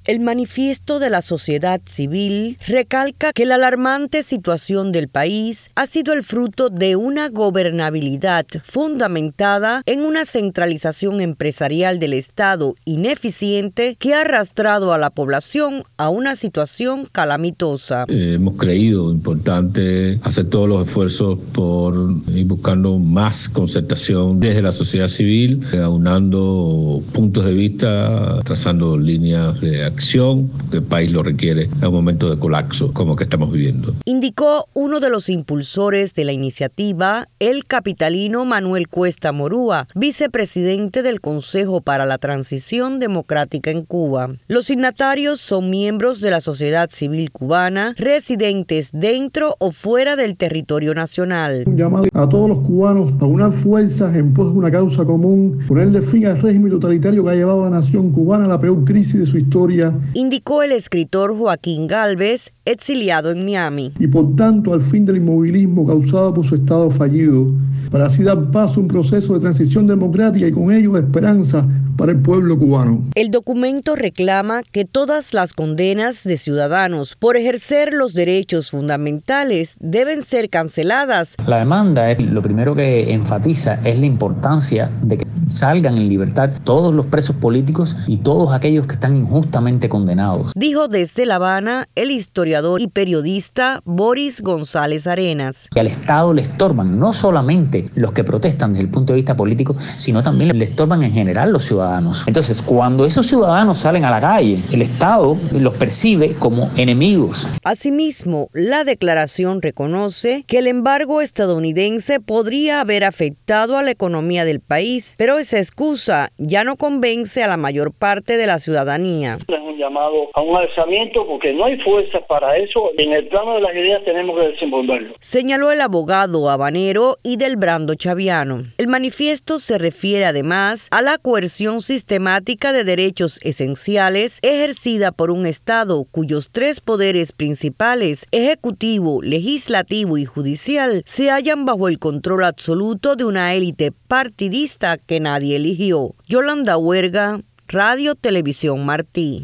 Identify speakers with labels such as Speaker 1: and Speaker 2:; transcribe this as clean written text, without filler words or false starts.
Speaker 1: El manifiesto de la sociedad civil recalca que la alarmante situación del país ha sido el fruto de una gobernabilidad fundamentada en una centralización empresarial del Estado ineficiente que ha arrastrado a la población a una situación calamitosa.
Speaker 2: Hemos creído importante hacer todos los esfuerzos por ir buscando más concertación desde la sociedad civil, aunando puntos de vista, trazando líneas de acción que el país lo requiere en un momento de colapso como que estamos viviendo.
Speaker 1: Indicó uno de los impulsores de la iniciativa, el capitalino Manuel Cuesta Morúa, vicepresidente del Consejo para la Transición Democrática en Cuba. Los signatarios son miembros de la sociedad civil cubana, residentes dentro o fuera del territorio nacional.
Speaker 3: Un llamado a todos los cubanos a unar fuerzas en pos de una causa común, ponerle fin al régimen totalitario que ha llevado a la nación cubana a la peor crisis de su historia,
Speaker 1: indicó el escritor Joaquín Gálvez, exiliado en Miami.
Speaker 3: Y por tanto al fin del inmovilismo causado por su Estado fallido, para así dar paso a un proceso de transición democrática y con ello de esperanza para el pueblo cubano.
Speaker 1: El documento reclama que todas las condenas de ciudadanos por ejercer los derechos fundamentales deben ser canceladas.
Speaker 4: La demanda lo primero que enfatiza es la importancia de que salgan en libertad todos los presos políticos y todos aquellos que están injustamente condenados.
Speaker 1: Dijo desde La Habana el historiador y periodista Boris González Arenas.
Speaker 4: Que al Estado le estorban no solamente los que protestan desde el punto de vista político, sino también le estorban en general los ciudadanos. Entonces, cuando esos ciudadanos salen a la calle, el Estado los percibe como enemigos.
Speaker 1: Asimismo, la declaración reconoce que el embargo estadounidense podría haber afectado a la economía del país, pero esa excusa ya no convence a la mayor parte de la ciudadanía.
Speaker 5: Es un llamado a un alzamiento porque no hay fuerzas para eso. En el plano de las ideas tenemos que desenvolverlo.
Speaker 1: Señaló el abogado habanero Idelbrando Chaviano. El manifiesto se refiere además a la coerción sistemática de derechos esenciales ejercida por un Estado cuyos tres poderes principales, ejecutivo, legislativo y judicial, se hallan bajo el control absoluto de una élite partidista que nadie eligió. Yolanda Huerga, Radio Televisión Martí.